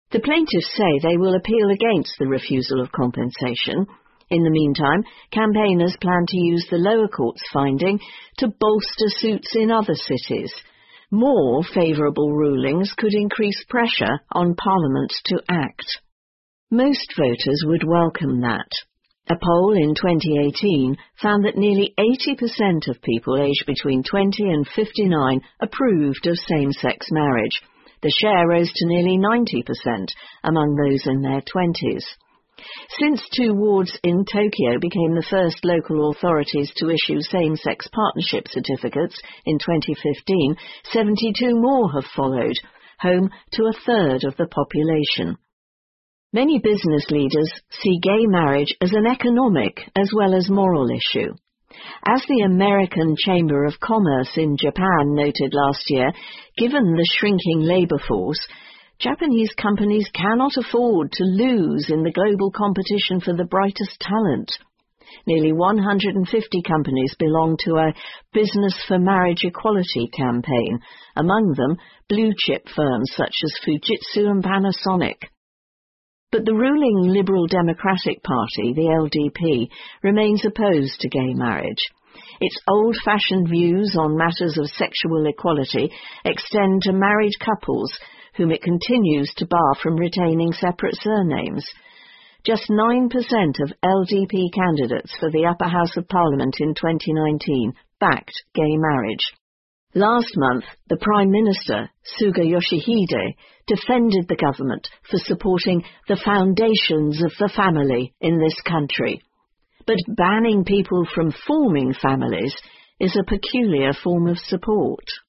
The plaintiffs say they will appeal against the refusal of compensation. In the meantime, campaigners plan to use the lower court's finding to bolster suits in other cities. More favourable rulings could increase pressure on Parliament to act. Most voters would welcome that. A poll in 2018 found that nearly 80% of people aged between 20 and 59 approved of same-sex marriage. The share rose to nearly 90% among those in their 20s. Since 2 wards in Tokyo became the first local authorities to issue same-sex partnership certificates in 2015, 72 more have followed, home to a third of the population. Many business leaders see gay marriage as an economic as well as moral issue. As the American Chamber of Commerce in Japan noted last year, given the shrinking labor force, Japanese companies cannot afford to lose in the global competition for the brightest talent. Nearly 150 companies belong to a Business for Marriage Equality campaign, among them blue-chip firms such as Fujitsu and Panasonic. But the ruling Liberal Democratic Party, the LDP, remains opposed to gay marriage. Its old-fashioned views on matters of sexual equality extend to married couples, whom it continues to bar from retaining separate surnames. Just 9% of LDP candidates for the Upper House of Parliament in 2019 backed gay marriage. Last month, the Prime Minister, Suga Yoshihide, defended the government for supporting the foundations of the family in this country. But banning people from forming families is a peculiar form of support.